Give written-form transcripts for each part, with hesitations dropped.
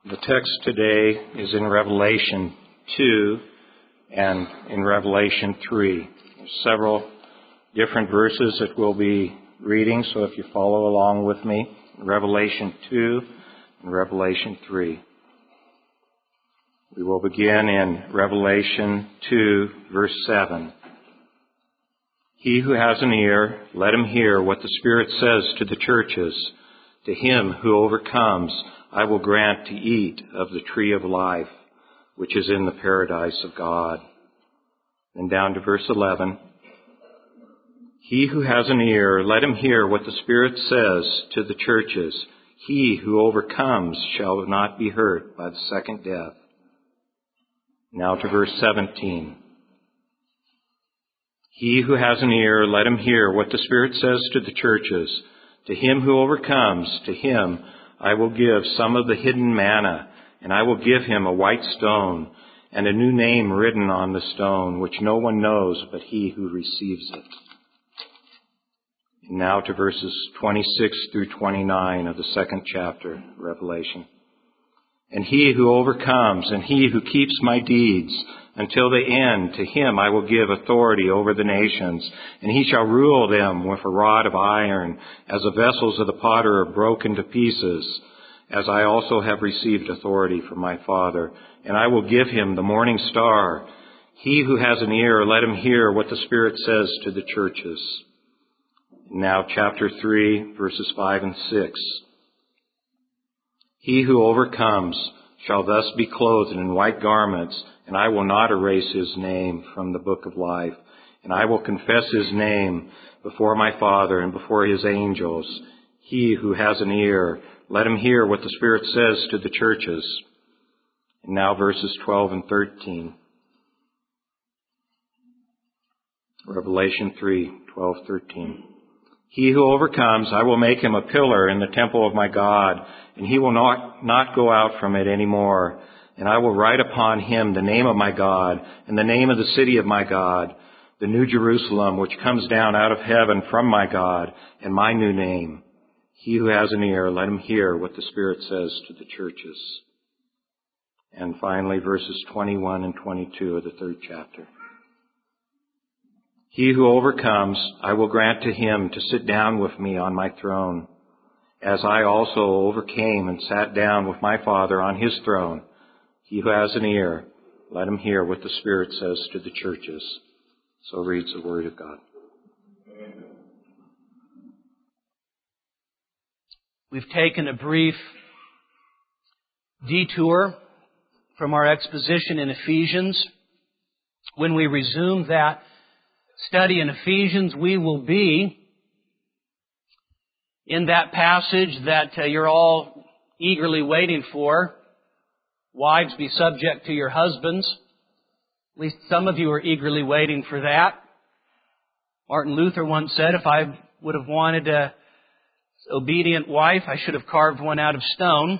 The text today is in Revelation 2 and in Revelation 3. There's several different verses that we'll be reading, so if you follow along with me, Revelation 2 and Revelation 3. We will begin in Revelation 2, verse 7. He who has an ear, let him hear what the Spirit says to the churches. To him who overcomes, I will grant to eat of the tree of life, which is in the paradise of God. And down to verse 11. He who has an ear, let him hear what the Spirit says to the churches. He who overcomes shall not be hurt by the second death. Now to verse 17. He who has an ear, let him hear what the Spirit says to the churches. To him who overcomes, to him I will give some of the hidden manna, and I will give him a white stone, and a new name written on the stone, which no one knows but he who receives it. And now to verses 26 through 29 of the second chapter, Revelation. And he who overcomes, and he who keeps my deeds until the end, to him I will give authority over the nations, and he shall rule them with a rod of iron, as the vessels of the potter are broken to pieces, as I also have received authority from my Father. And I will give him the morning star. He who has an ear, let him hear what the Spirit says to the churches. Now chapter 3, verses 5 and 6. He who overcomes shall thus be clothed in white garments, and I will not erase his name from the book of life. And I will confess his name before my Father and before his angels. He who has an ear, let him hear what the Spirit says to the churches. And now verses 12 and 13. Revelation 3, 12, 13. He who overcomes, I will make him a pillar in the temple of my God, and he will not go out from it any more. And I will write upon him the name of my God, and the name of the city of my God, the new Jerusalem, which comes down out of heaven from my God, and my new name. He who has an ear, let him hear what the Spirit says to the churches. And finally, verses 21 and 22 of the third chapter. He who overcomes, I will grant to him to sit down with me on my throne, as I also overcame and sat down with my Father on his throne. He who has an ear, let him hear what the Spirit says to the churches. So reads the Word of God. We've taken a brief detour from our exposition in Ephesians. When we resume that study in Ephesians, we will be in that passage that you're all eagerly waiting for. Wives, be subject to your husbands. At least some of you are eagerly waiting for that. Martin Luther once said, if I would have wanted an obedient wife, I should have carved one out of stone.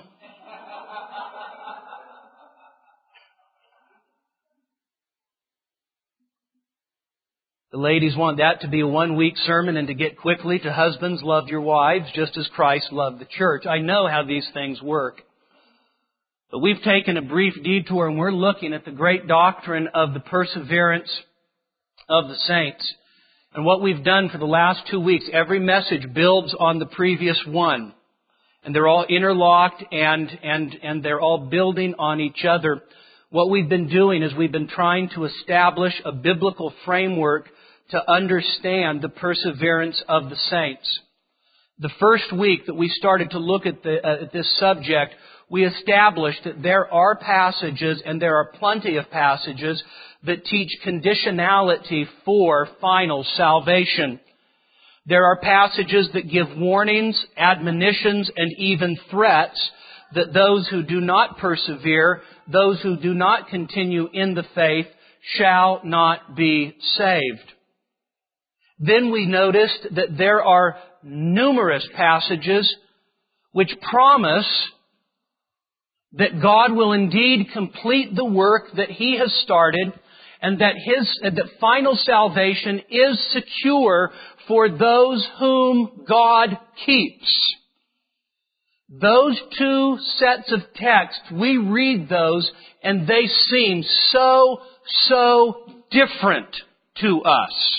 The ladies want that to be a one-week sermon and to get quickly to husbands, love your wives, just as Christ loved the church. I know how these things work. But we've taken a brief detour and we're looking at the great doctrine of the perseverance of the saints. And what we've done for the last 2 weeks, every message builds on the previous one. And they're all interlocked and they're all building on each other. What we've been doing is we've been trying to establish a biblical framework to understand the perseverance of the saints. The first week that we started to look at this subject, we established that there are passages, and there are plenty of passages, that teach conditionality for final salvation. There are passages that give warnings, admonitions, and even threats that those who do not persevere, those who do not continue in the faith, shall not be saved. Then we noticed that there are numerous passages which promise that God will indeed complete the work that He has started, and that that final salvation is secure for those whom God keeps. Those two sets of texts, we read those and they seem so different to us.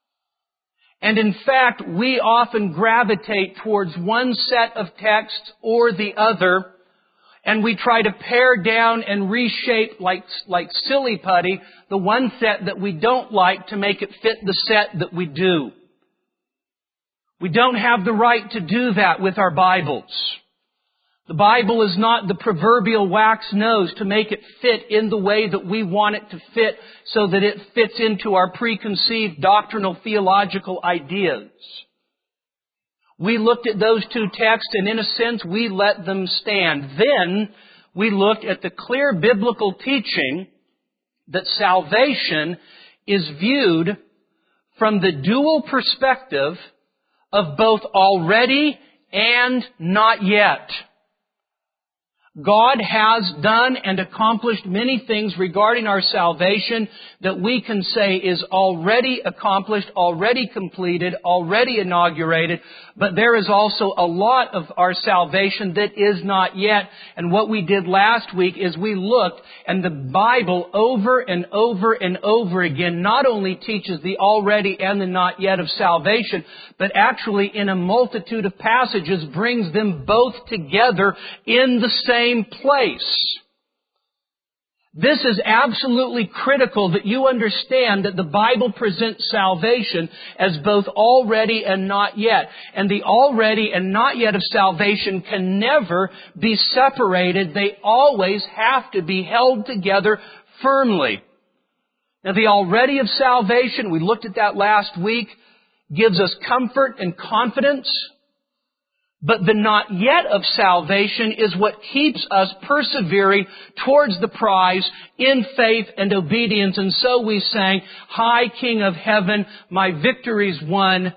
And in fact, we often gravitate towards one set of texts or the other, and we try to pare down and reshape like silly putty the one set that we don't like to make it fit the set that we do. We don't have the right to do that with our Bibles. The Bible is not the proverbial wax nose to make it fit in the way that we want it to fit so that it fits into our preconceived doctrinal theological ideas. We looked at those two texts and in a sense we let them stand. Then we looked at the clear biblical teaching that salvation is viewed from the dual perspective of both already and not yet. God has done and accomplished many things regarding our salvation that we can say is already accomplished, already completed, already inaugurated, but there is also a lot of our salvation that is not yet. And what we did last week is we looked, and the Bible over and over and over again not only teaches the already and the not yet of salvation, but actually in a multitude of passages brings them both together in the same place. This is absolutely critical that you understand that the Bible presents salvation as both already and not yet. And the already and not yet of salvation can never be separated. They always have to be held together firmly. Now the already of salvation, we looked at that last week, gives us comfort and confidence. But the not yet of salvation is what keeps us persevering towards the prize in faith and obedience. And so we sang, High King of Heaven, my victory's won.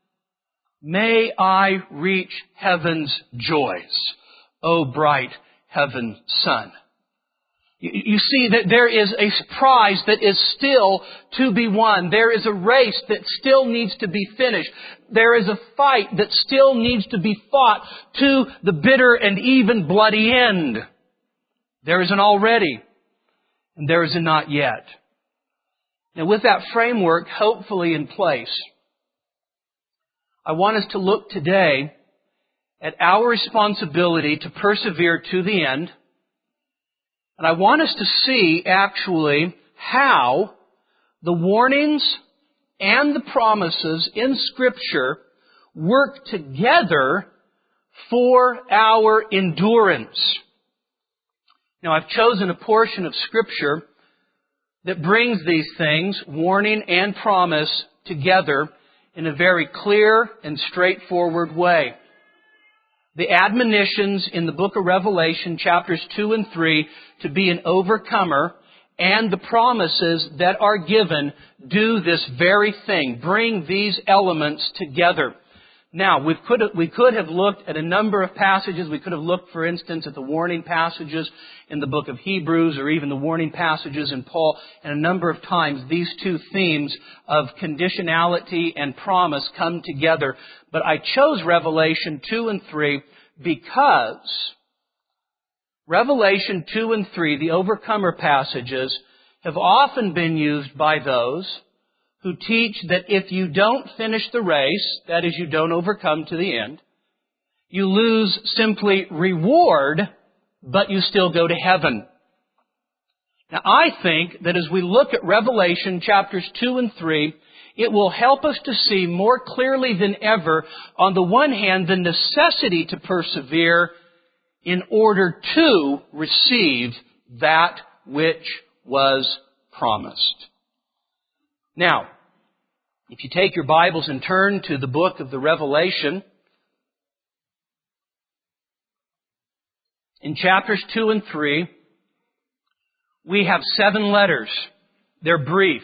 May I reach heaven's joys, O bright heaven sun. You see that there is a prize that is still to be won. There is a race that still needs to be finished. There is a fight that still needs to be fought to the bitter and even bloody end. There is an already, and there is a not yet. Now with that framework hopefully in place, I want us to look today at our responsibility to persevere to the end. And I want us to see, actually, how the warnings and the promises in Scripture work together for our endurance. Now, I've chosen a portion of Scripture that brings these things, warning and promise, together in a very clear and straightforward way. The admonitions in the book of Revelation, chapters 2 and 3, to be an overcomer, and the promises that are given do this very thing. Bring these elements together. Now, we could have looked at a number of passages. We could have looked, for instance, at the warning passages in the book of Hebrews or even the warning passages in Paul. And a number of times these two themes of conditionality and promise come together. But I chose Revelation 2 and 3 because Revelation 2 and 3, the overcomer passages, have often been used by those who teach that if you don't finish the race, that is, you don't overcome to the end, you lose simply reward, but you still go to heaven. Now, I think that as we look at Revelation chapters 2 and 3, it will help us to see more clearly than ever, on the one hand, the necessity to persevere in order to receive that which was promised. Now, if you take your Bibles and turn to the book of the Revelation, in chapters 2 and 3, we have 7 letters. They're brief.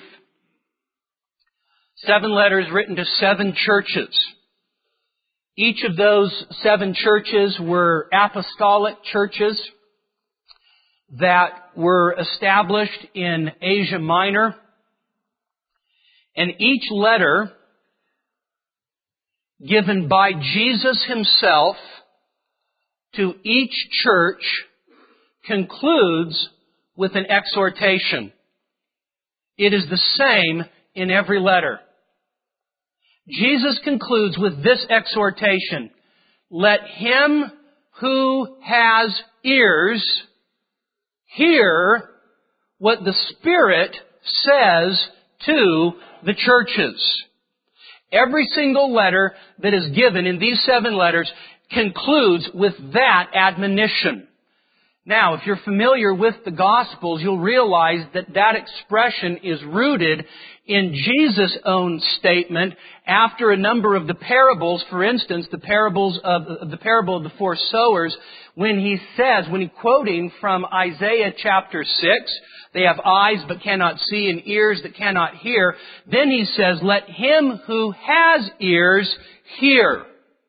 7 letters written to 7 churches. Each of those 7 churches were apostolic churches that were established in Asia Minor. And each letter given by Jesus Himself to each church concludes with an exhortation. It is the same in every letter. Jesus concludes with this exhortation: let him who has ears hear what the Spirit says to the churches. Every single letter that is given in these 7 letters concludes with that admonition. Now, if you're familiar with the Gospels, you'll realize that that expression is rooted in Jesus' own statement after a number of the parables. For instance, the parable of the 4 sowers, when he quoting from Isaiah chapter 6, they have eyes but cannot see and ears that cannot hear. Then he says, let him who has ears hear.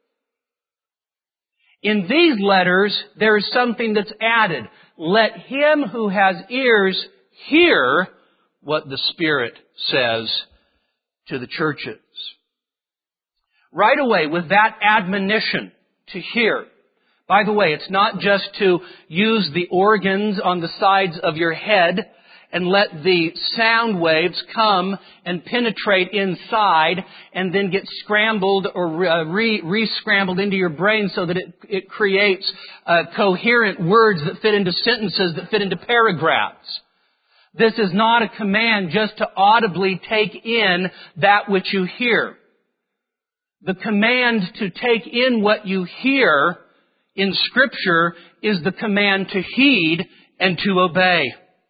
In these letters, there is something that's added. Let him who has ears hear what the Spirit says to the churches. Right away, with that admonition to hear. By the way, it's not just to use the organs on the sides of your head and let the sound waves come and penetrate inside and then get scrambled or re-scrambled into your brain so that it creates coherent words that fit into sentences, that fit into paragraphs. This is not a command just to audibly take in that which you hear. The command to take in what you hear in Scripture is the command to heed and to obey.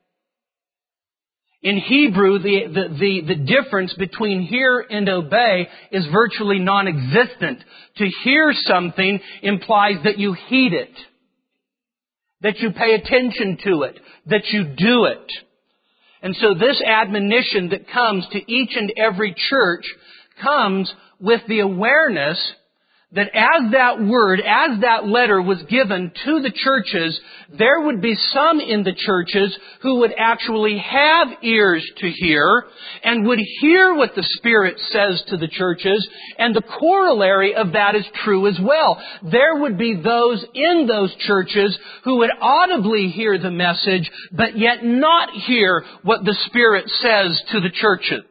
In Hebrew, the difference between hear and obey is virtually non-existent. To hear something implies that you heed it, that you pay attention to it, that you do it. And so this admonition that comes to each and every church comes with the awareness that as that letter was given to the churches, there would be some in the churches who would actually have ears to hear and would hear what the Spirit says to the churches, and the corollary of that is true as well. There would be those in those churches who would audibly hear the message, but yet not hear what the Spirit says to the churches.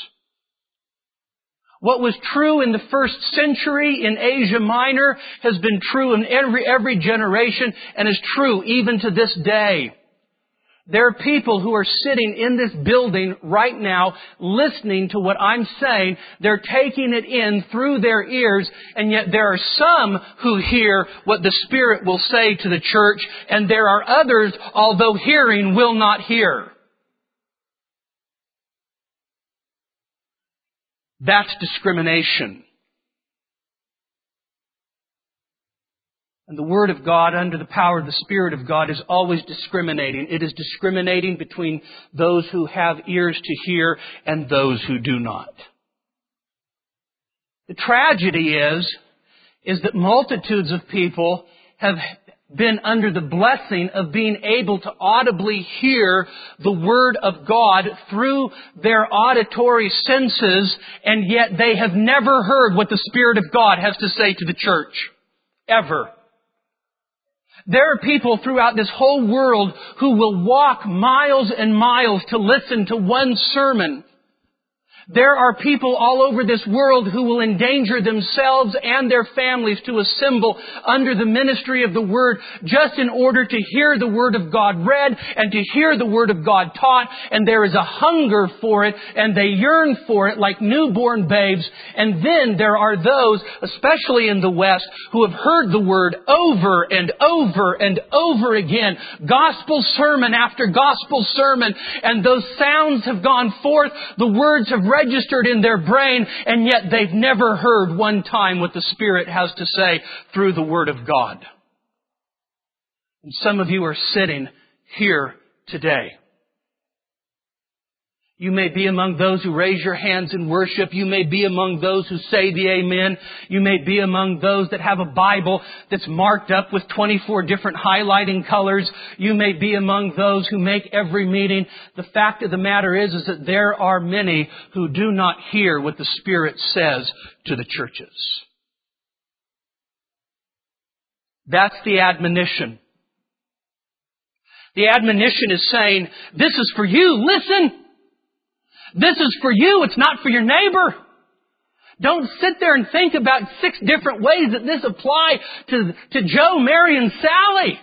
What was true in the first century in Asia Minor has been true in every generation and is true even to this day. There are people who are sitting in this building right now listening to what I'm saying. They're taking it in through their ears, and yet there are some who hear what the Spirit will say to the church, and there are others, although hearing, will not hear. That's discrimination. And the Word of God, under the power of the Spirit of God, is always discriminating. It is discriminating between those who have ears to hear and those who do not. The tragedy is that multitudes of people have been under the blessing of being able to audibly hear the Word of God through their auditory senses, and yet they have never heard what the Spirit of God has to say to the church. Ever. There are people throughout this whole world who will walk miles and miles to listen to one sermon. There are people all over this world who will endanger themselves and their families to assemble under the ministry of the Word just in order to hear the Word of God read and to hear the Word of God taught. And there is a hunger for it, and they yearn for it like newborn babes. And then there are those, especially in the West, who have heard the Word over and over and over again, gospel sermon after gospel sermon, and those sounds have gone forth, the words have registered in their brain, and yet they've never heard one time what the Spirit has to say through the Word of God. And some of you are sitting here today. You may be among those who raise your hands in worship. You may be among those who say the amen. You may be among those that have a Bible that's marked up with 24 different highlighting colors. You may be among those who make every meeting. The fact of the matter is that there are many who do not hear what the Spirit says to the churches. That's the admonition. The admonition is saying, this is for you. Listen. This is for you. It's not for your neighbor. Don't sit there and think about 6 different ways that this applies to Joe, Mary, and Sally.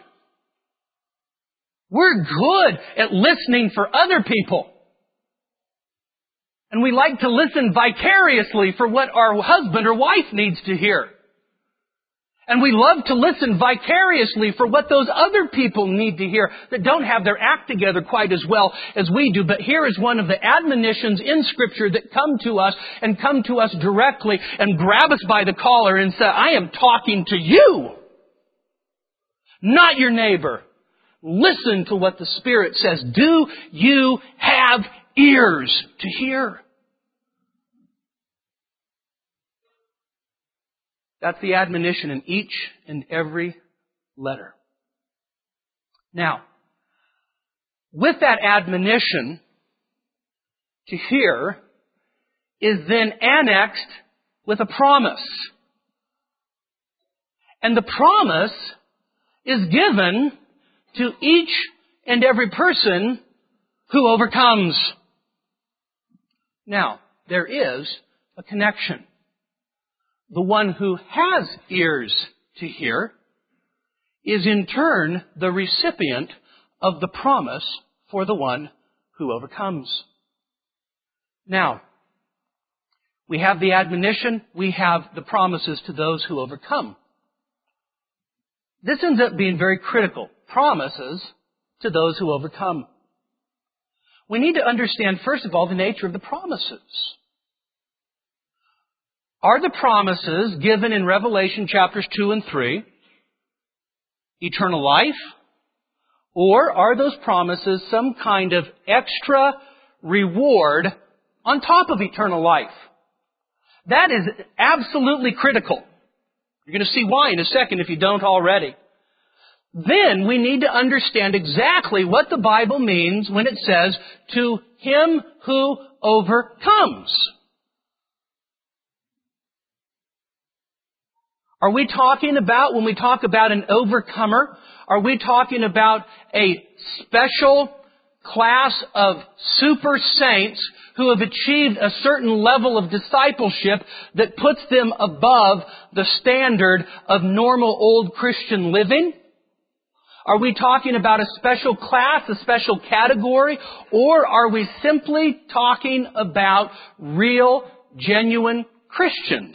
We're good at listening for other people. And we like to listen vicariously for what our husband or wife needs to hear. And we love to listen vicariously for what those other people need to hear that don't have their act together quite as well as we do. But here is one of the admonitions in Scripture that come to us and come to us directly and grab us by the collar and say, I am talking to you, not your neighbor. Listen to what the Spirit says. Do you have ears to hear? That's the admonition in each and every letter. Now, with that admonition to hear is then annexed with a promise. And the promise is given to each and every person who overcomes. Now, there is a connection. The one who has ears to hear is in turn the recipient of the promise for the one who overcomes. Now, we have the admonition, we have the promises to those who overcome. This ends up being very critical. Promises to those who overcome. We need to understand, first of all, the nature of the promises. Are the promises given in Revelation chapters 2 and 3 eternal life? Or are those promises some kind of extra reward on top of eternal life? That is absolutely critical. You're going to see why in a second if you don't already. Then we need to understand exactly what the Bible means when it says, to him who overcomes. Are we talking about, when we talk about an overcomer, are we talking about a special class of super saints who have achieved a certain level of discipleship that puts them above the standard of normal old Christian living? Are we talking about a special class, a special category, or are we simply talking about real, genuine Christians?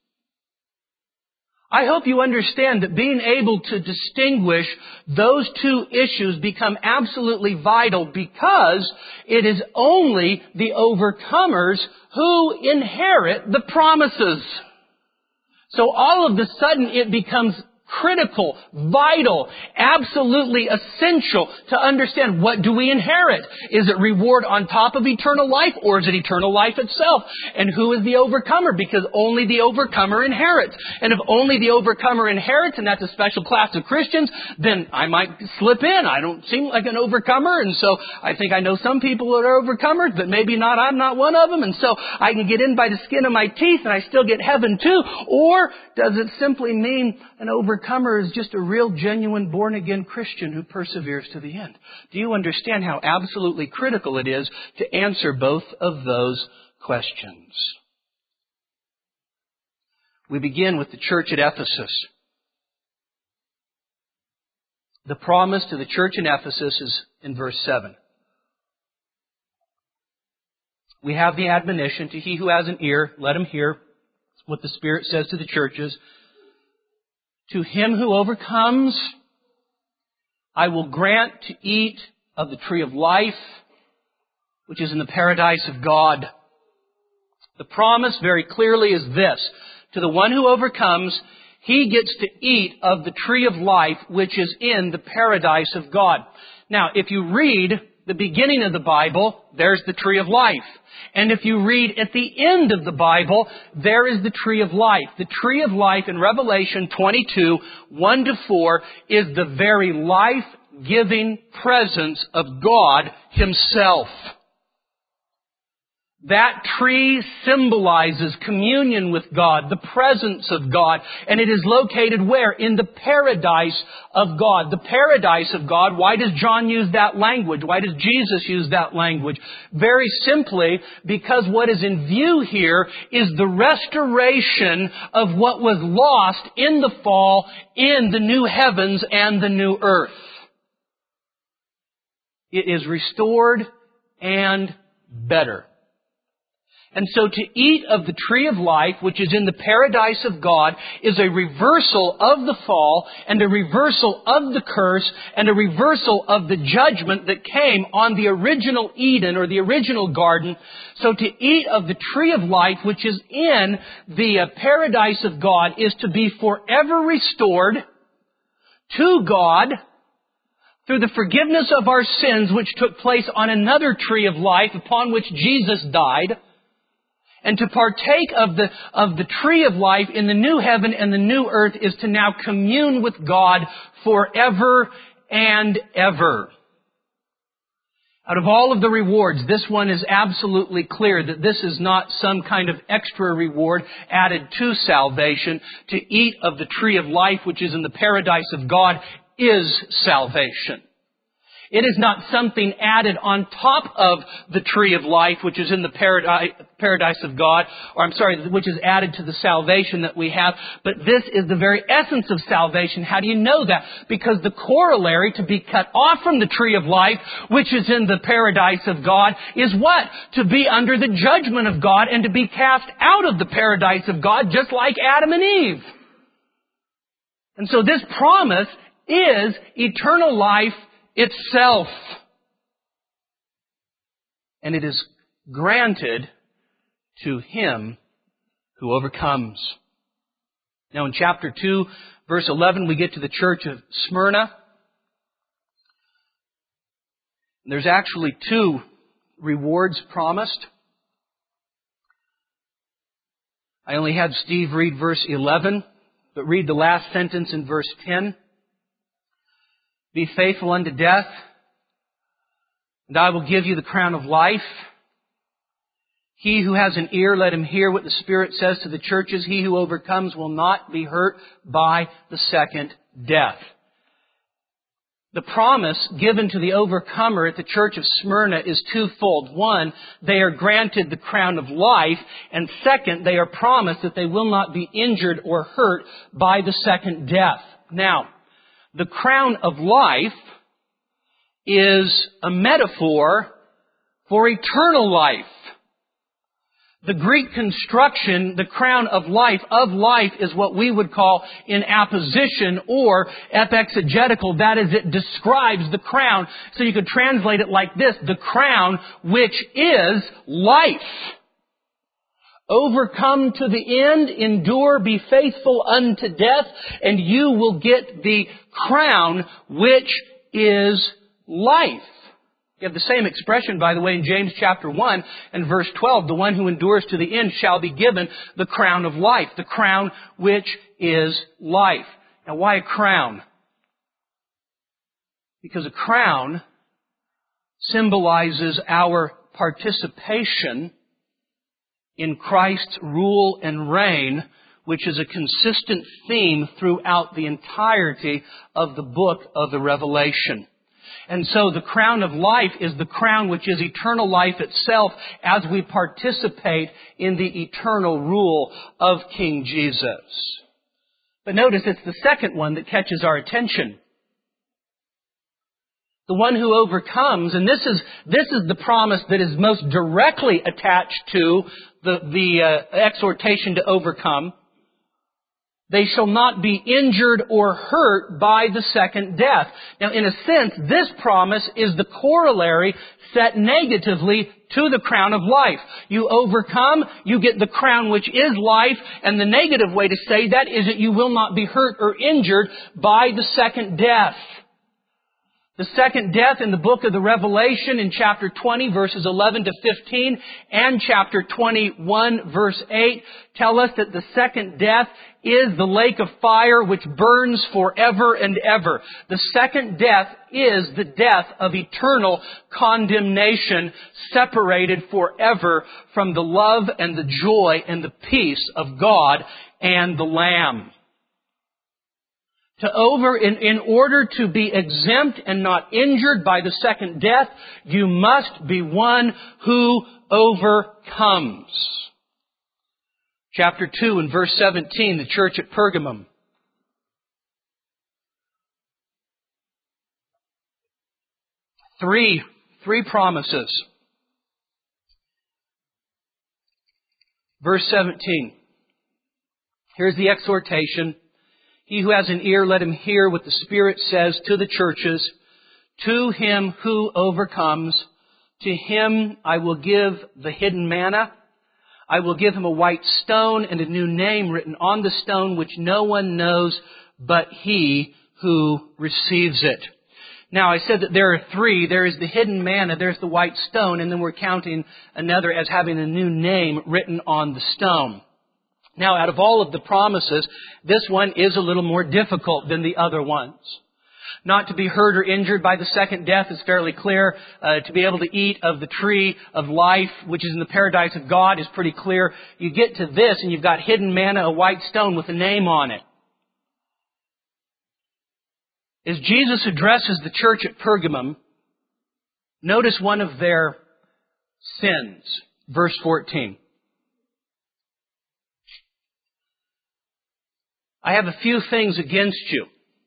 I hope you understand that being able to distinguish those two issues become absolutely vital because it is only the overcomers who inherit the promises. So all of a sudden it becomes critical, vital, absolutely essential to understand, what do we inherit? Is it reward on top of eternal life, or is it eternal life itself? And who is the overcomer? Because only the overcomer inherits. And if only the overcomer inherits, and that's a special class of Christians, then I might slip in. I don't seem like an overcomer, and so I think I know some people that are overcomers, but maybe not. I'm not one of them, and so I can get in by the skin of my teeth and I still get heaven too. Or does it simply mean an overcomer is just a real, genuine, born-again Christian who perseveres to the end? Do you understand how absolutely critical it is to answer both of those questions? We begin with the church at Ephesus. The promise to the church in Ephesus is in verse 7. We have the admonition, to he who has an ear, let him hear what the Spirit says to the churches. To him who overcomes, I will grant to eat of the tree of life, which is in the paradise of God. The promise very clearly is this. To the one who overcomes, he gets to eat of the tree of life, which is in the paradise of God. Now, if you read the beginning of the Bible, there's the tree of life. And if you read at the end of the Bible, there is the tree of life. The tree of life in Revelation 22, 1-4, is the very life-giving presence of God Himself. That tree symbolizes communion with God, the presence of God, and it is located where? In the paradise of God. The paradise of God, why does John use that language? Why does Jesus use that language? Very simply, because what is in view here is the restoration of what was lost in the fall in the new heavens and the new earth. It is restored and better. And so to eat of the tree of life, which is in the paradise of God, is a reversal of the fall and a reversal of the curse and a reversal of the judgment that came on the original Eden or the original garden. So to eat of the tree of life, which is in the paradise of God, is to be forever restored to God through the forgiveness of our sins, which took place on another tree of life upon which Jesus died. And to partake of the tree of life in the new heaven and the new earth is to now commune with God forever and ever. Out of all of the rewards, this one is absolutely clear that this is not some kind of extra reward added to salvation. To eat of the tree of life, which is in the paradise of God, is salvation. It is not something added on top of the tree of life, which is in the paradise of God, which is added to the salvation that we have. But this is the very essence of salvation. How do you know that? Because the corollary to be cut off from the tree of life, which is in the paradise of God, is what? To be under the judgment of God and to be cast out of the paradise of God, just like Adam and Eve. And so this promise is eternal life itself. And it is granted to him who overcomes. Now in chapter 2, verse 11, we get to the church of Smyrna. And there's actually two rewards promised. I only had Steve read verse 11, but read the last sentence in verse 10. Be faithful unto death, and I will give you the crown of life. He who has an ear, let him hear what the Spirit says to the churches. He who overcomes will not be hurt by the second death. The promise given to the overcomer at the church of Smyrna is twofold. One, they are granted the crown of life, and second, they are promised that they will not be injured or hurt by the second death. Now, the crown of life is a metaphor for eternal life. The Greek construction, the crown of life, is what we would call in apposition or epexegetical. That is, it describes the crown. So you could translate it like this: the crown which is life. Overcome to the end, endure, be faithful unto death, and you will get the crown which is life. You have the same expression, by the way, in James chapter 1 and verse 12. The one who endures to the end shall be given the crown of life. The crown which is life. Now, why a crown? Because a crown symbolizes our participation in Christ's rule and reign, which is a consistent theme throughout the entirety of the book of the Revelation. And so the crown of life is the crown which is eternal life itself as we participate in the eternal rule of King Jesus. But notice it's the second one that catches our attention. The one who overcomes, and this is the promise that is most directly attached to the exhortation to overcome. They shall not be injured or hurt by the second death. Now, in a sense, this promise is the corollary set negatively to the crown of life. You overcome, you get the crown which is life, and the negative way to say that is that you will not be hurt or injured by the second death. The second death in the book of the Revelation in chapter 20 verses 11 to 15 and chapter 21 verse 8 tell us that the second death is the lake of fire which burns forever and ever. The second death is the death of eternal condemnation, separated forever from the love and the joy and the peace of God and the Lamb. In order to be exempt and not injured by the second death, you must be one who overcomes. Chapter 2 and verse 17, the church at Pergamum. Three promises. Verse 17. Here's the exhortation. He who has an ear, let him hear what the Spirit says to the churches. To him who overcomes, to him I will give the hidden manna. I will give him a white stone and a new name written on the stone which no one knows but he who receives it. Now, I said that there are three. There is the hidden manna, there's the white stone, and then we're counting another as having a new name written on the stone. Now, out of all of the promises, this one is a little more difficult than the other ones. Not to be hurt or injured by the second death is fairly clear. To be able to eat of the tree of life, which is in the paradise of God, is pretty clear. You get to this and you've got hidden manna, a white stone with a name on it. As Jesus addresses the church at Pergamum, notice one of their sins. Verse 14. I have a few things against you,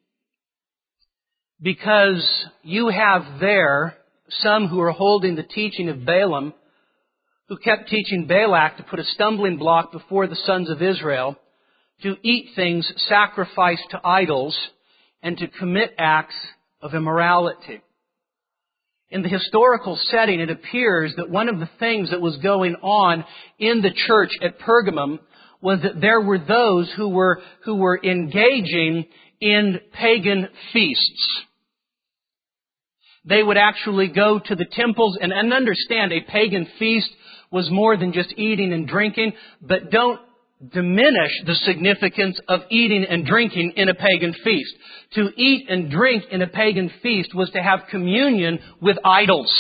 because you have there some who are holding the teaching of Balaam, who kept teaching Balak to put a stumbling block before the sons of Israel, to eat things sacrificed to idols, and to commit acts of immorality. In the historical setting, it appears that one of the things that was going on in the church at Pergamum was that there were those who were engaging in pagan feasts. They would actually go to the temples and understand a pagan feast was more than just eating and drinking, but don't diminish the significance of eating and drinking in a pagan feast. To eat and drink in a pagan feast was to have communion with idols,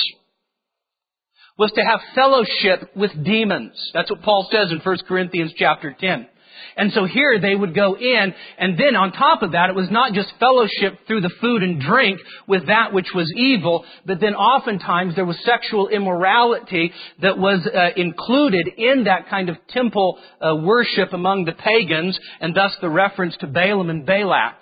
was to have fellowship with demons. That's what Paul says in 1 Corinthians chapter 10. And so here they would go in, and then on top of that, it was not just fellowship through the food and drink with that which was evil, but then oftentimes there was sexual immorality that was included in that kind of temple worship among the pagans, and thus the reference to Balaam and Balak.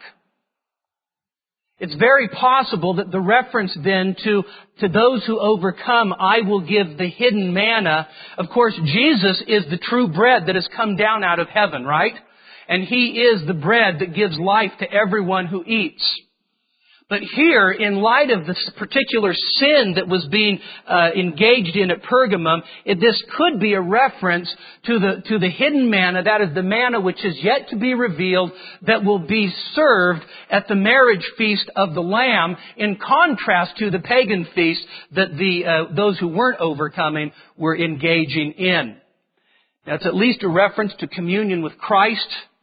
It's very possible that the reference then to those who overcome, I will give the hidden manna. Of course, Jesus is the true bread that has come down out of heaven, right? And He is the bread that gives life to everyone who eats. But here, in light of this particular sin that was being engaged in at Pergamum, this could be a reference to the hidden manna, that is the manna which is yet to be revealed, that will be served at the marriage feast of the Lamb, in contrast to the pagan feast that those who weren't overcoming were engaging in. That's at least a reference to communion with Christ,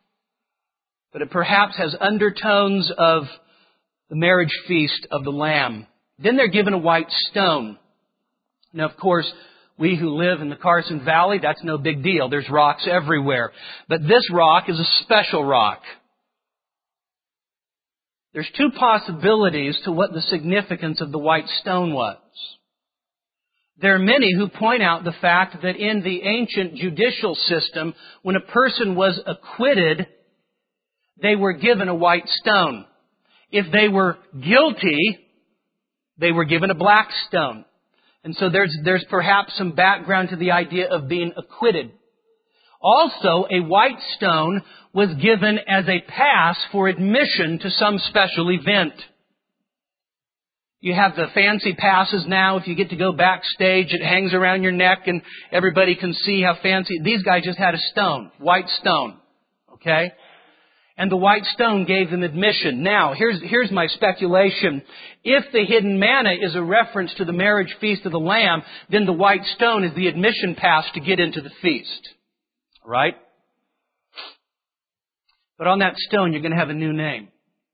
but it perhaps has undertones of the marriage feast of the Lamb. Then they're given a white stone. Now, of course, we who live in the Carson Valley, that's no big deal. There's rocks everywhere. But this rock is a special rock. There's two possibilities to what the significance of the white stone was. There are many who point out the fact that in the ancient judicial system, when a person was acquitted, they were given a white stone. If they were guilty, they were given a black stone. And so there's perhaps some background to the idea of being acquitted. Also, a white stone was given as a pass for admission to some special event. You have the fancy passes now. If you get to go backstage, it hangs around your neck and everybody can see how fancy. These guys just had a stone, white stone. Okay? And the white stone gave them admission. Now, here's my speculation. If the hidden manna is a reference to the marriage feast of the Lamb, then the white stone is the admission pass to get into the feast. Right? But on that stone, you're going to have a new name.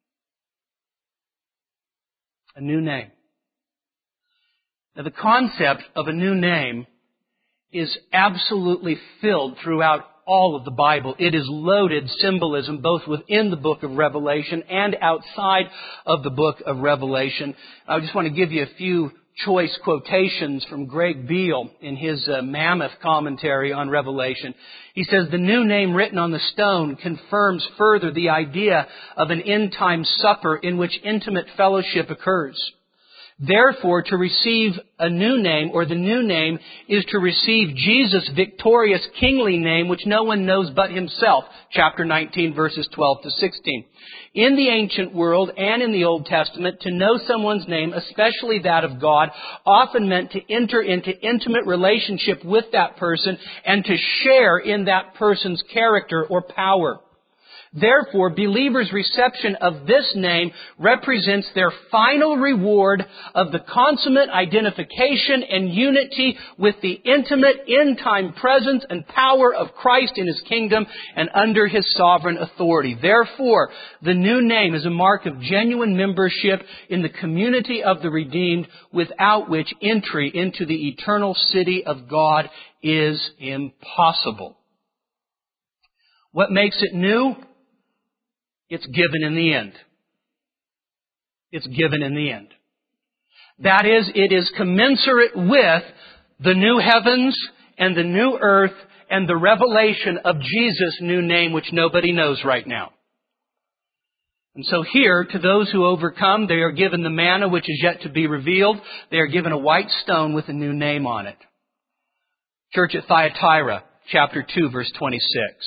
A new name. Now, the concept of a new name is absolutely filled throughout all of the Bible. It is loaded symbolism both within the book of Revelation and outside of the book of Revelation. I just want to give you a few choice quotations from Greg Beale in his mammoth commentary on Revelation. He says, the new name written on the stone confirms further the idea of an end-time supper in which intimate fellowship occurs. Therefore, to receive a new name, or the new name, is to receive Jesus' victorious kingly name, which no one knows but Himself. Chapter 19, verses 12 to 16. In the ancient world and in the Old Testament, to know someone's name, especially that of God, often meant to enter into intimate relationship with that person and to share in that person's character or power. Therefore, believers' reception of this name represents their final reward of the consummate identification and unity with the intimate end-time presence and power of Christ in His kingdom and under His sovereign authority. Therefore, the new name is a mark of genuine membership in the community of the redeemed, without which entry into the eternal city of God is impossible. What makes it new? It's given in the end. It's given in the end. That is, it is commensurate with the new heavens and the new earth and the revelation of Jesus' new name, which nobody knows right now. And so here, to those who overcome, they are given the manna which is yet to be revealed. They are given a white stone with a new name on it. Church at Thyatira, chapter 2, verse 26.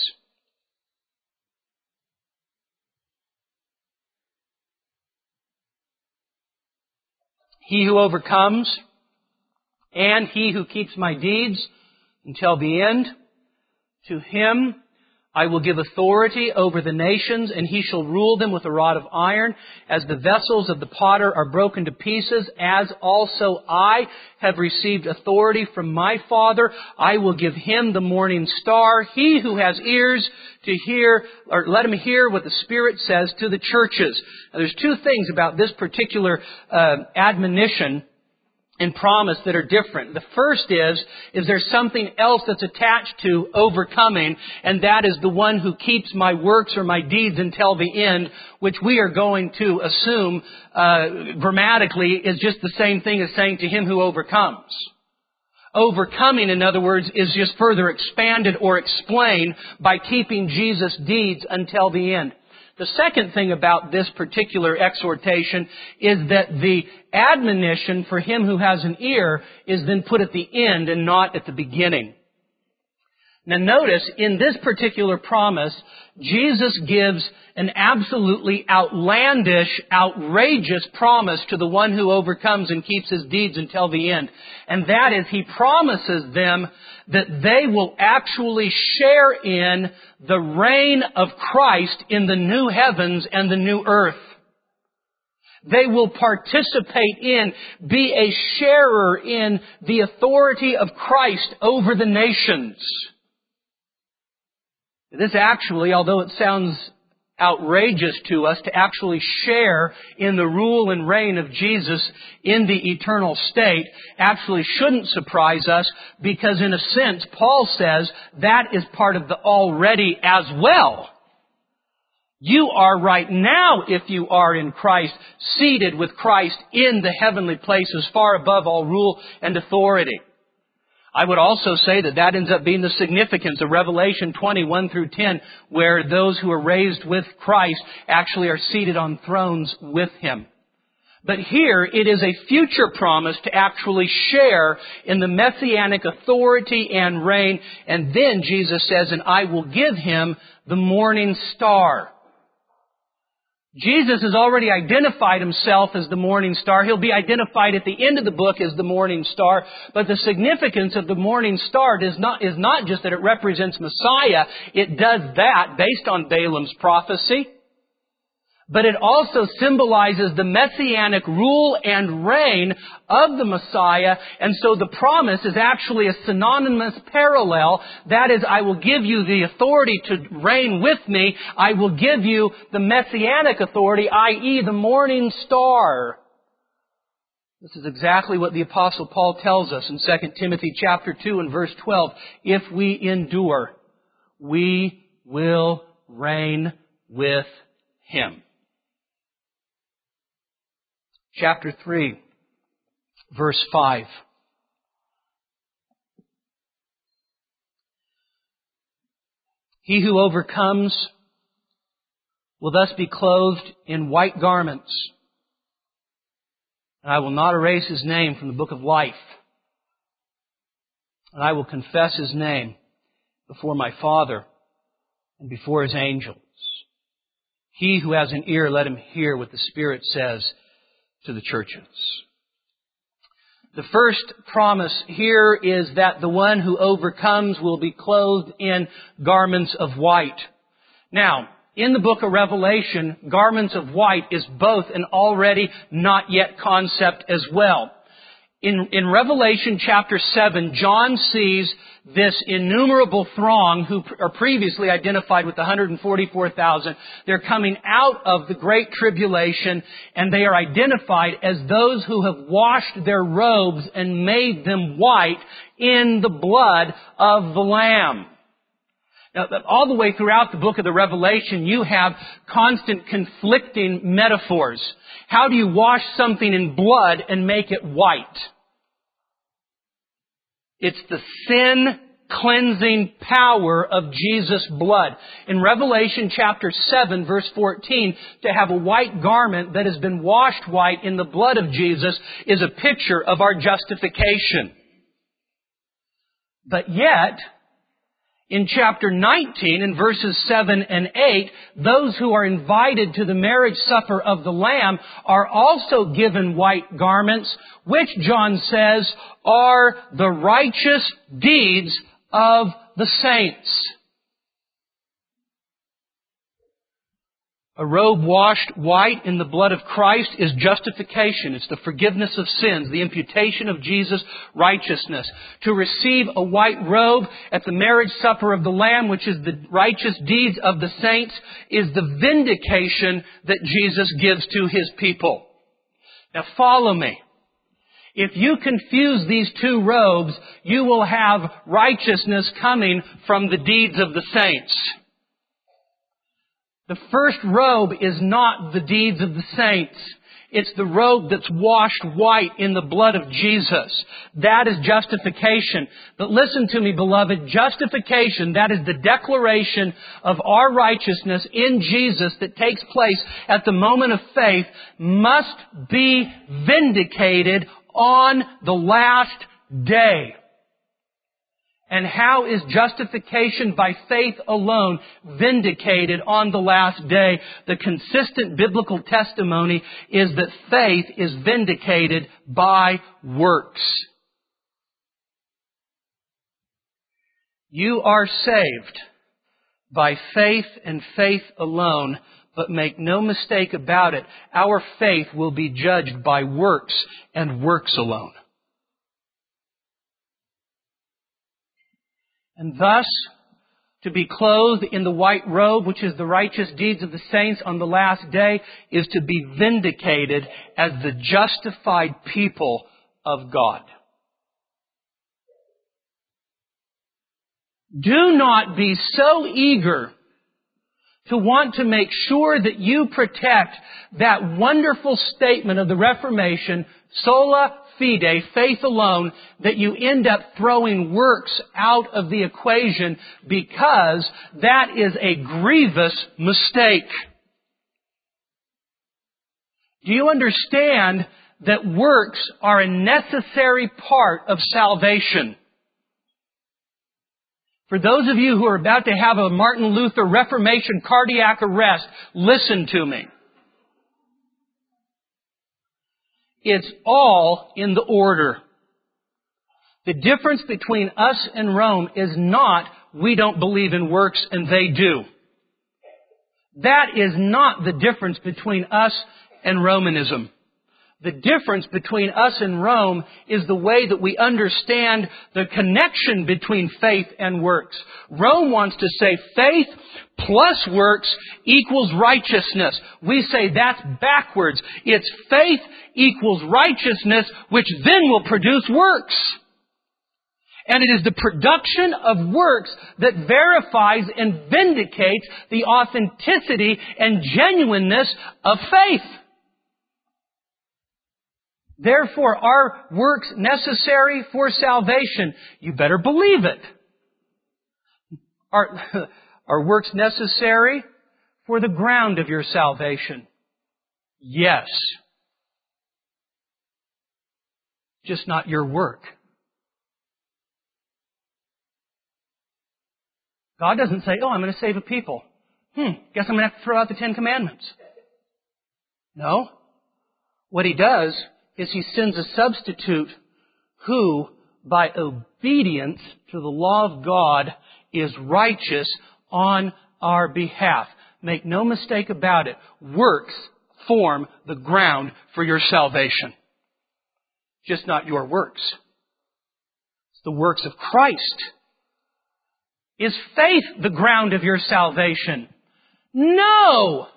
He who overcomes and he who keeps my deeds until the end, to him I will give authority over the nations, and he shall rule them with a rod of iron. As the vessels of the potter are broken to pieces, as also I have received authority from my Father, I will give him the morning star. He who has ears to hear, or let him hear what the Spirit says to the churches. Now, there's two things about this particular admonition and promise that are different. The first is there's something else that's attached to overcoming, and that is the one who keeps my works or my deeds until the end, which we are going to assume grammatically is just the same thing as saying to him who overcomes. Overcoming, in other words, is just further expanded or explained by keeping Jesus' deeds until the end. The second thing about this particular exhortation is that the admonition for him who has an ear is then put at the end and not at the beginning. Now notice, in this particular promise, Jesus gives an absolutely outlandish, outrageous promise to the one who overcomes and keeps his deeds until the end. And that is, He promises them that they will actually share in the reign of Christ in the new heavens and the new earth. They will participate in, be a sharer in the authority of Christ over the nations. This actually, although it sounds outrageous to us to actually share in the rule and reign of Jesus in the eternal state, actually shouldn't surprise us, because in a sense, Paul says that is part of the already as well. You are right now, if you are in Christ, seated with Christ in the heavenly places, far above all rule and authority. I would also say that ends up being the significance of Revelation 20, 1 through 10, where those who are raised with Christ actually are seated on thrones with Him. But here, it is a future promise to actually share in the messianic authority and reign. And then Jesus says, and I will give him the morning star. Jesus has already identified Himself as the morning star. He'll be identified at the end of the book as the morning star. But the significance of the morning star is not just that it represents Messiah. It does that based on Balaam's prophecy. but it also symbolizes the messianic rule and reign of the Messiah, and so the promise is actually a synonymous parallel. That is, I will give you the authority to reign with me. I will give you the messianic authority, i.e. the morning star. This is exactly what the Apostle Paul tells us in 2 Timothy chapter 2 and verse 12. If we endure, we will reign with Him. Chapter 3, verse 5. He who overcomes will thus be clothed in white garments, and I will not erase his name from the book of life, and I will confess his name before my Father and before His angels. He who has an ear, let him hear what the Spirit says to the churches. The first promise here is that the one who overcomes will be clothed in garments of white. Now, in the book of Revelation, garments of white is both an already not yet concept as well. In Revelation chapter 7, John sees this innumerable throng who are previously identified with the 144,000. They're coming out of the Great Tribulation, and they are identified as those who have washed their robes and made them white in the blood of the Lamb. Now, all the way throughout the book of the Revelation, you have constant conflicting metaphors. How do you wash something in blood and make it white? It's the sin-cleansing power of Jesus' blood. In Revelation chapter 7, verse 14, to have a white garment that has been washed white in the blood of Jesus is a picture of our justification. But yet, in chapter 19, in verses 7 and 8, those who are invited to the marriage supper of the Lamb are also given white garments, which John says are the righteous deeds of the saints. A robe washed white in the blood of Christ is justification. It's the forgiveness of sins, the imputation of Jesus' righteousness. To receive a white robe at the marriage supper of the Lamb, which is the righteous deeds of the saints, is the vindication that Jesus gives to His people. Now follow me. If you confuse these two robes, you will have righteousness coming from the deeds of the saints. The first robe is not the deeds of the saints. It's the robe that's washed white in the blood of Jesus. That is justification. But listen to me, beloved. Justification, that is the declaration of our righteousness in Jesus that takes place at the moment of faith, must be vindicated on the last day. And how is justification by faith alone vindicated on the last day? The consistent biblical testimony is that faith is vindicated by works. You are saved by faith and faith alone, but make no mistake about it, our faith will be judged by works and works alone. And thus, to be clothed in the white robe, which is the righteous deeds of the saints on the last day, is to be vindicated as the justified people of God. Do not be so eager to want to make sure that you protect that wonderful statement of the Reformation, sola fide, faith alone, that you end up throwing works out of the equation, because that is a grievous mistake. Do you understand that works are a necessary part of salvation? For those of you who are about to have a Martin Luther Reformation cardiac arrest, listen to me. It's all in the order. The difference between us and Rome is not we don't believe in works and they do. That is not the difference between us and Romanism. The difference between us and Rome is the way that we understand the connection between faith and works. Rome wants to say faith plus works equals righteousness. We say that's backwards. It's faith equals righteousness, which then will produce works. And it is the production of works that verifies and vindicates the authenticity and genuineness of faith. Therefore, are works necessary for salvation? You better believe it. Are works necessary for the ground of your salvation? Yes. Just not your work. God doesn't say, I'm going to save a people. Guess I'm going to have to throw out the 10 Commandments. No. What He does is He sends a substitute who, by obedience to the law of God, is righteous on our behalf. Make no mistake about it. Works form the ground for your salvation. Just not your works. It's the works of Christ. Is faith the ground of your salvation? No!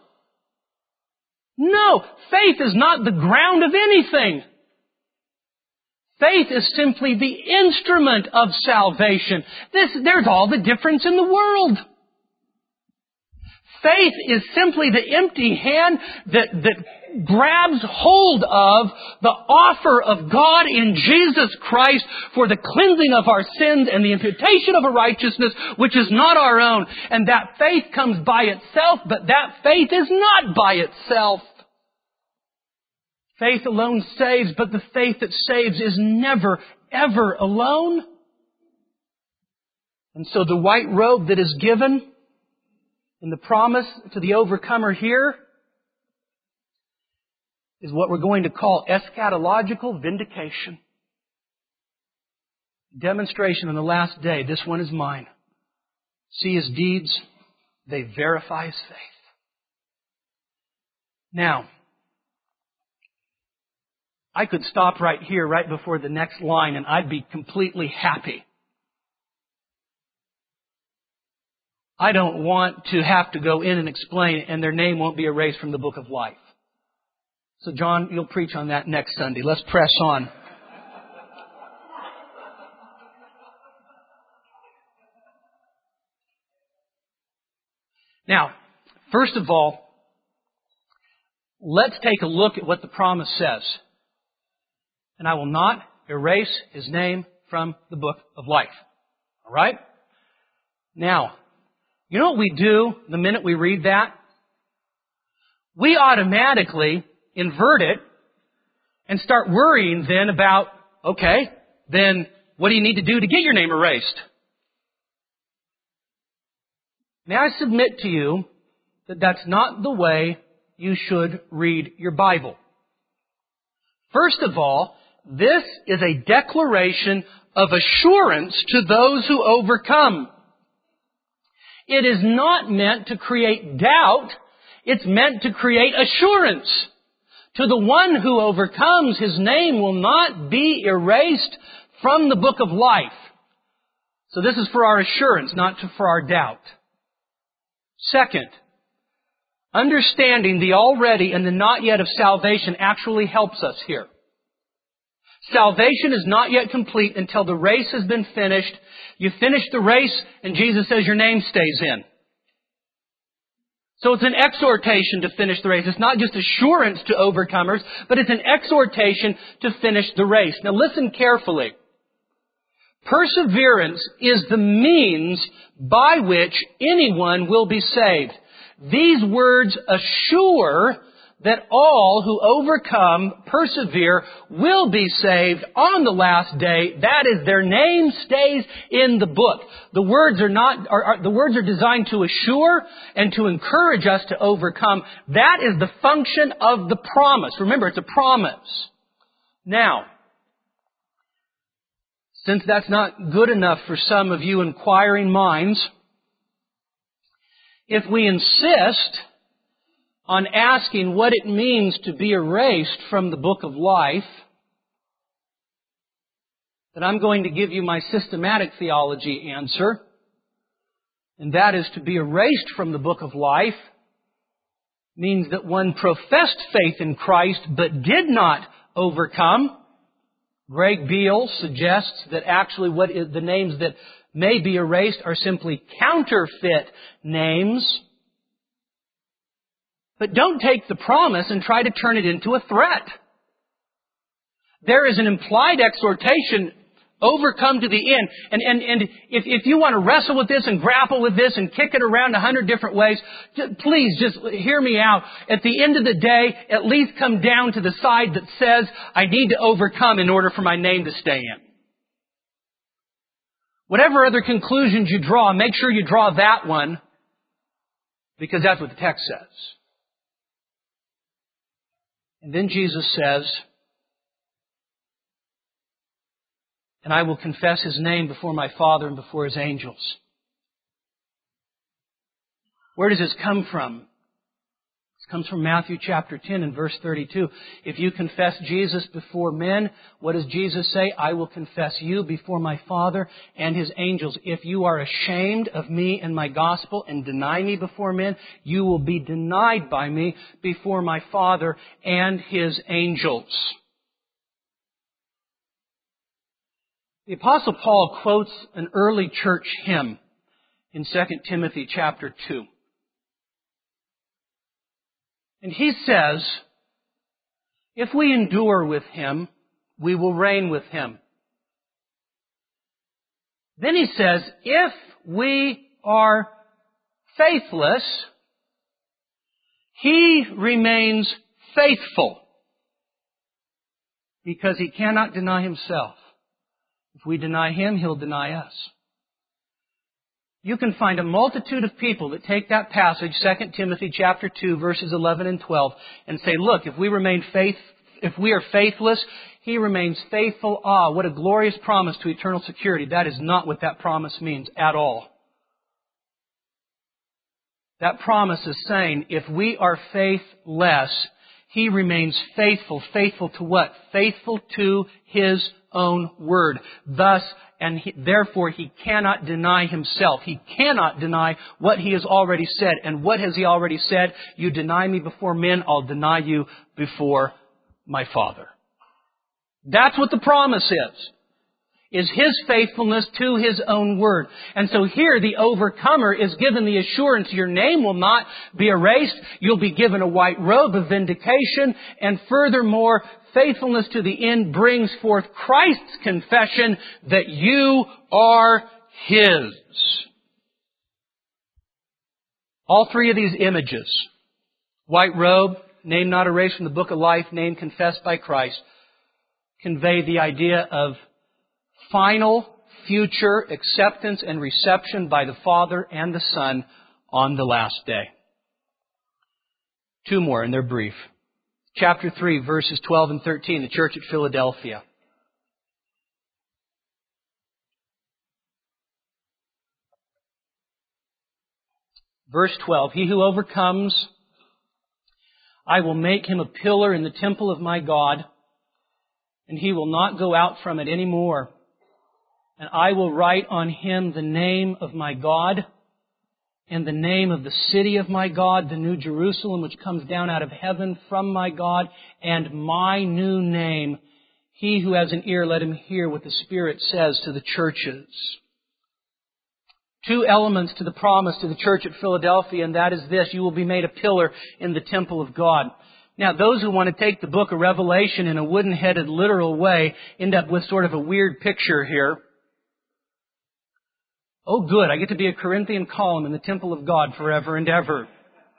No! Faith is not the ground of anything. Faith is simply the instrument of salvation. There's all the difference in the world. Faith is simply the empty hand that grabs hold of the offer of God in Jesus Christ for the cleansing of our sins and the imputation of a righteousness which is not our own. And that faith comes by itself, but that faith is not by itself. Faith alone saves, but the faith that saves is never, ever alone. And so the white robe that is given in the promise to the overcomer here is what we're going to call eschatological vindication. Demonstration on the last day. This one is mine. See his deeds. They verify his faith. Now, I could stop right here, right before the next line, and I'd be completely happy. I don't want to have to go in and explain, and their name won't be erased from the book of life. So John, you'll preach on that next Sunday. Let's press on. Now, first of all, let's take a look at what the promise says. And I will not erase his name from the book of life. All right? Now, you know what we do the minute we read that? We automatically invert it and start worrying then about, okay, then what do you need to do to get your name erased? May I submit to you that that's not the way you should read your Bible. First of all, this is a declaration of assurance to those who overcome. It is not meant to create doubt. It's meant to create assurance. To the one who overcomes, his name will not be erased from the book of life. So this is for our assurance, not for our doubt. Second, understanding the already and the not yet of salvation actually helps us here. Salvation is not yet complete until the race has been finished. You finish the race and Jesus says your name stays in. So it's an exhortation to finish the race. It's not just assurance to overcomers, but it's an exhortation to finish the race. Now listen carefully. Perseverance is the means by which anyone will be saved. These words assure that all who overcome, persevere, will be saved on the last day. That is, their name stays in the book. The words are designed to assure and to encourage us to overcome. That is the function of the promise. Remember, it's a promise. Now, since that's not good enough for some of you inquiring minds, if we insist on asking what it means to be erased from the book of life, then I'm going to give you my systematic theology answer. And that is, to be erased from the book of life means that one professed faith in Christ but did not overcome. Greg Beale suggests that actually the names that may be erased are simply counterfeit names. But don't take the promise and try to turn it into a threat. There is an implied exhortation, overcome to the end. And if you want to wrestle with this and grapple with this and kick it around 100 different ways, please just hear me out. At the end of the day, at least come down to the side that says, I need to overcome in order for my name to stay in. Whatever other conclusions you draw, make sure you draw that one, because that's what the text says. And then Jesus says, and I will confess His name before my Father and before His angels. Where does this come from? This comes from Matthew chapter 10 and verse 32. If you confess Jesus before men, what does Jesus say? I will confess you before my Father and His angels. If you are ashamed of me and my gospel and deny me before men, you will be denied by me before my Father and His angels. The Apostle Paul quotes an early church hymn in 2 Timothy chapter 2. And he says, if we endure with Him, we will reign with Him. Then he says, if we are faithless, He remains faithful, because He cannot deny Himself. If we deny Him, He'll deny us. You can find a multitude of people that take that passage, 2 Timothy chapter 2, verses 11 and 12, and say, look, if we are faithless, He remains faithful. Ah, what a glorious promise to eternal security. That is not what that promise means at all. That promise is saying, if we are faithless, He remains faithful. Faithful to what? Faithful to His own word. Thus, therefore, He cannot deny Himself. He cannot deny what He has already said. And what has He already said? You deny me before men, I'll deny you before my Father. That's what the promise is His faithfulness to His own word. And so here the overcomer is given the assurance your name will not be erased. You'll be given a white robe of vindication. And furthermore, faithfulness to the end brings forth Christ's confession that you are His. All three of these images, white robe, name not erased from the book of life, name confessed by Christ, convey the idea of final, future acceptance and reception by the Father and the Son on the last day. Two more, and they're brief. Chapter 3, verses 12 and 13, the church at Philadelphia. Verse 12, He who overcomes, I will make him a pillar in the temple of my God, and he will not go out from it any more. And I will write on him the name of my God and the name of the city of my God, the New Jerusalem, which comes down out of heaven from my God, and my new name. He who has an ear, let him hear what the Spirit says to the churches. Two elements to the promise to the church at Philadelphia, and that is this: you will be made a pillar in the temple of God. Now, those who want to take the book of Revelation in a wooden-headed, literal way end up with sort of a weird picture here. Oh, good, I get to be a Corinthian column in the temple of God forever and ever.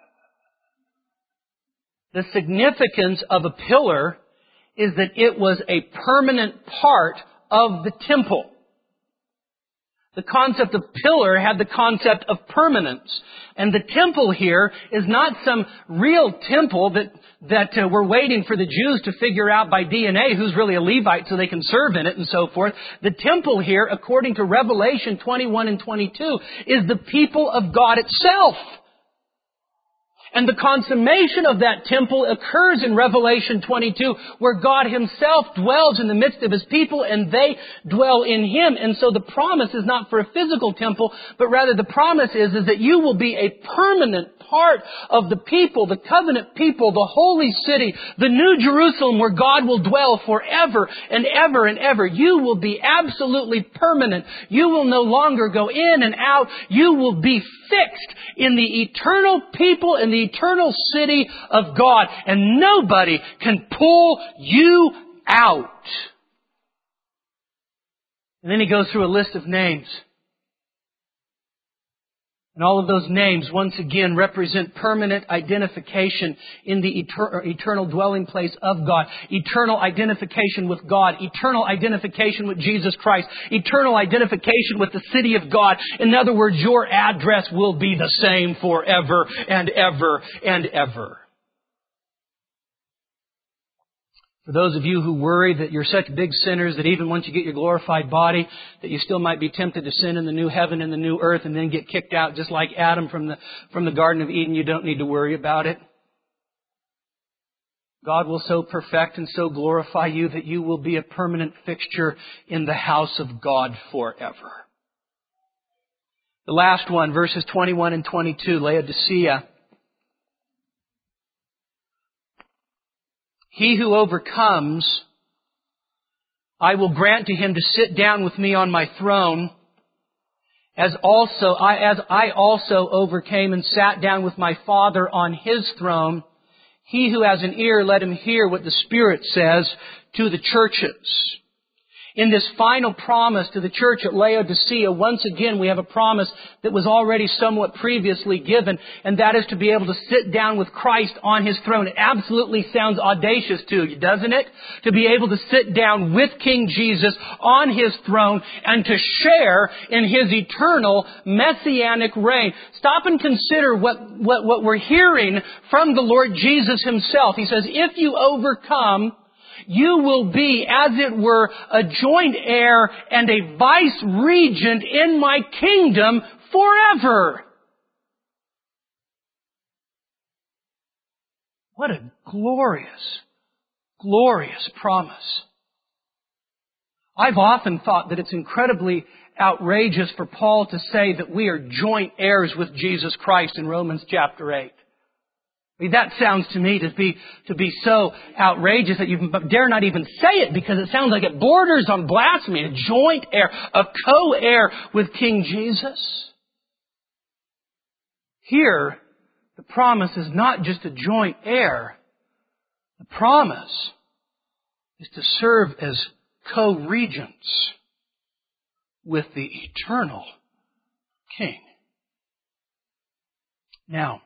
The significance of a pillar is that it was a permanent part of the temple. The concept of pillar had the concept of permanence. And the temple here is not some real temple that we're waiting for the Jews to figure out by DNA who's really a Levite so they can serve in it and so forth. The temple here, according to Revelation 21 and 22, is the people of God itself. And the consummation of that temple occurs in Revelation 22, where God Himself dwells in the midst of His people and they dwell in Him. And so the promise is not for a physical temple, but rather the promise is that you will be a permanent part of the people, the covenant people, the holy city, the new Jerusalem where God will dwell forever and ever and ever. You will be absolutely permanent. You will no longer go in and out. You will be fixed in the eternal people and the eternal city of God. And nobody can pull you out. And then he goes through a list of names. And all of those names, once again, represent permanent identification in the eternal dwelling place of God. Eternal identification with God. Eternal identification with Jesus Christ. Eternal identification with the city of God. In other words, your address will be the same forever and ever and ever. For those of you who worry that you're such big sinners that even once you get your glorified body, that you still might be tempted to sin in the new heaven and the new earth and then get kicked out just like Adam from the Garden of Eden, you don't need to worry about it. God will so perfect and so glorify you that you will be a permanent fixture in the house of God forever. The last one, verses 21 and 22, Laodicea. He who overcomes, I will grant to him to sit down with me on my throne, as I also overcame and sat down with my Father on His throne. He who has an ear, let him hear what the Spirit says to the churches. In this final promise to the church at Laodicea, once again we have a promise that was already somewhat previously given, and that is to be able to sit down with Christ on His throne. It absolutely sounds audacious to you, doesn't it? To be able to sit down with King Jesus on His throne and to share in His eternal messianic reign. Stop and consider what we're hearing from the Lord Jesus Himself. He says, if you overcome, you will be, as it were, a joint heir and a vice regent in my kingdom forever. What a glorious, glorious promise. I've often thought that it's incredibly outrageous for Paul to say that we are joint heirs with Jesus Christ in Romans chapter 8. I mean, that sounds to me to be so outrageous that you dare not even say it because it sounds like it borders on blasphemy. A joint heir, a co-heir with King Jesus. Here, the promise is not just a joint heir. The promise is to serve as co-regents with the eternal King. Now,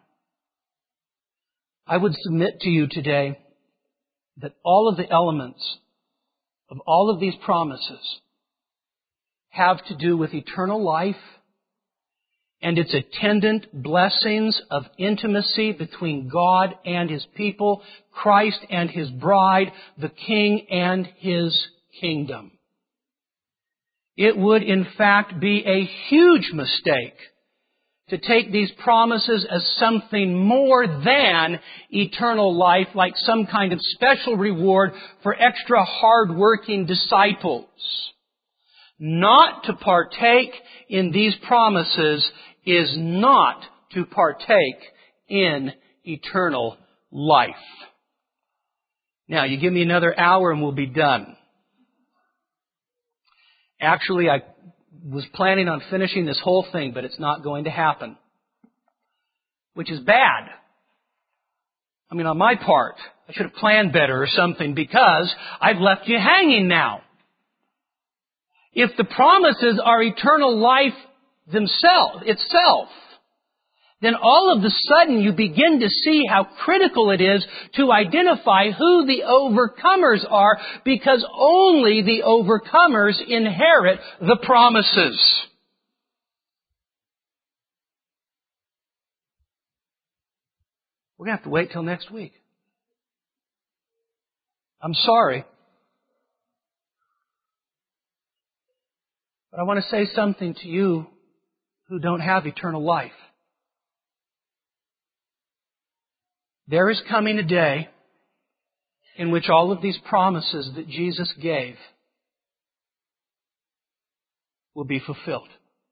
I would submit to you today that all of the elements of all of these promises have to do with eternal life and its attendant blessings of intimacy between God and His people, Christ and His bride, the King and His kingdom. It would in fact be a huge mistake to take these promises as something more than eternal life, like some kind of special reward for extra hard-working disciples. Not to partake in these promises is not to partake in eternal life. Now, you give me another hour and we'll be done. Actually, I was planning on finishing this whole thing, but it's not going to happen. Which is bad. I mean, on my part, I should have planned better or something because I've left you hanging now. If the promises are eternal life itself, then all of a sudden you begin to see how critical it is to identify who the overcomers are, because only the overcomers inherit the promises. We're going to have to wait till next week. I'm sorry. But I want to say something to you who don't have eternal life. There is coming a day in which all of these promises that Jesus gave will be fulfilled.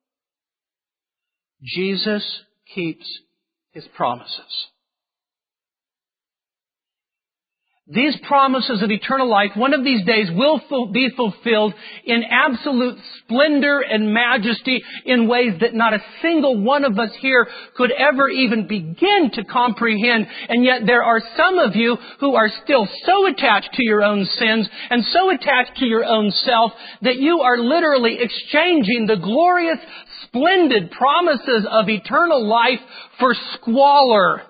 Jesus keeps His promises. These promises of eternal life, one of these days, will be fulfilled in absolute splendor and majesty in ways that not a single one of us here could ever even begin to comprehend. And yet there are some of you who are still so attached to your own sins and so attached to your own self that you are literally exchanging the glorious, splendid promises of eternal life for squalor.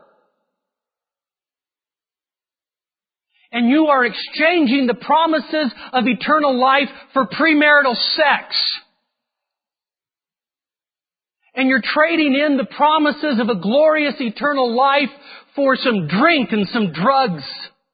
And you are exchanging the promises of eternal life for premarital sex. And you're trading in the promises of a glorious eternal life for some drink and some drugs.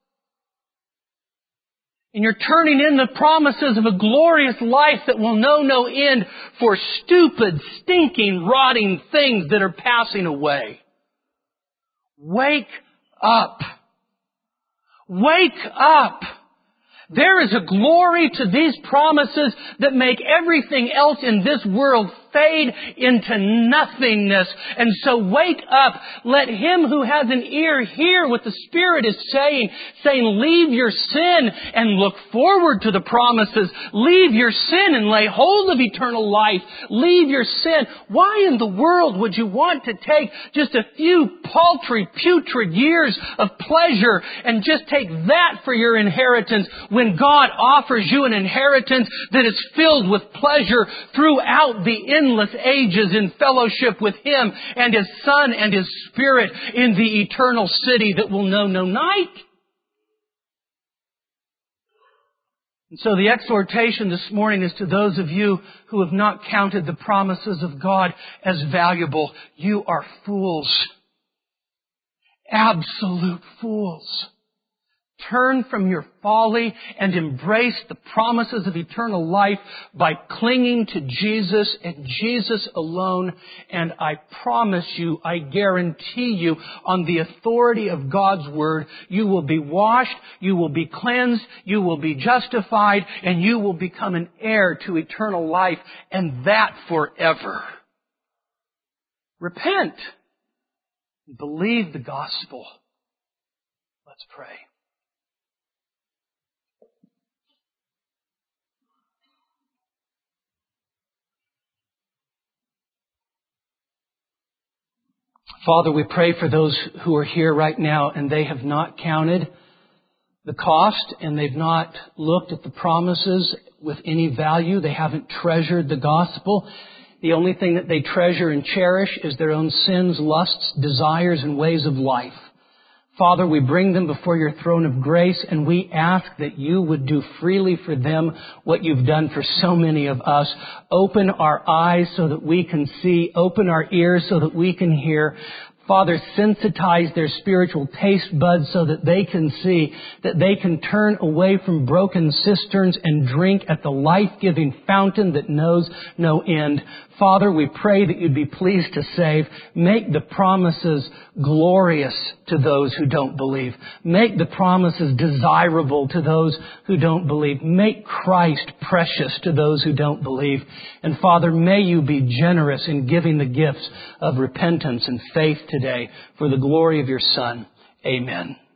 And you're turning in the promises of a glorious life that will know no end for stupid, stinking, rotting things that are passing away. Wake up. Wake up! There is a glory to these promises that make everything else in this world fade into nothingness. And so wake up. Let him who has an ear hear what the Spirit is saying, leave your sin and look forward to the promises. Leave your sin and lay hold of eternal life. Leave your sin. Why in the world would you want to take just a few paltry, putrid years of pleasure and just take that for your inheritance when God offers you an inheritance that is filled with pleasure throughout the endless ages in fellowship with Him and His Son and His Spirit in the eternal city that will know no night? And so the exhortation this morning is to those of you who have not counted the promises of God as valuable. You are fools. Absolute fools. Turn from your folly and embrace the promises of eternal life by clinging to Jesus and Jesus alone. And I promise you, I guarantee you, on the authority of God's Word, you will be washed, you will be cleansed, you will be justified, and you will become an heir to eternal life, and that forever. Repent. Believe the gospel. Let's pray. Father, we pray for those who are here right now and they have not counted the cost and they've not looked at the promises with any value. They haven't treasured the gospel. The only thing that they treasure and cherish is their own sins, lusts, desires, and ways of life. Father, we bring them before your throne of grace and we ask that you would do freely for them what you've done for so many of us. Open our eyes so that we can see. Open our ears so that we can hear. Father, sensitize their spiritual taste buds so that they can see, that they can turn away from broken cisterns and drink at the life-giving fountain that knows no end. Father, we pray that you'd be pleased to save. Make the promises glorious to those who don't believe. Make the promises desirable to those who don't believe. Make Christ precious to those who don't believe. And Father, may you be generous in giving the gifts of repentance and faith today for the glory of your Son. Amen.